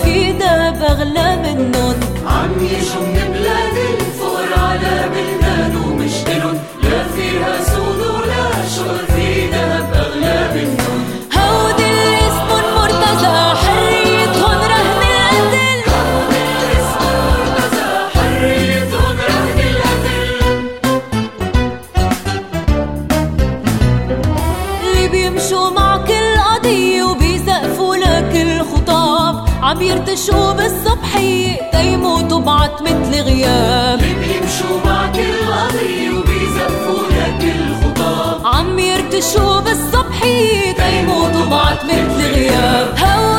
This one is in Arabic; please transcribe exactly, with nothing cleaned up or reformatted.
في دهب أغلى منن. عم يجوا من بلاد الفقر على بلدان ومش إلن، لا فيها سود ولا شغل، في دهب أغلى منن. هودي اللي اسمن مرتزى حريتهن رهن القتل، هودي اللي اسمن مرتزى حريتهن رهن القتل. اللي بيمشوا مع كل قضية وبيسقفوا لكل خطاب، عم يرتشوا بالصبحية تيموتوا بعتمة الغياب. اللي بيمشوا مع كل قضية وبيسقفوا لكل خطاب، عم يرتشوا بالصبحية تيموتوا بعتمة الغياب.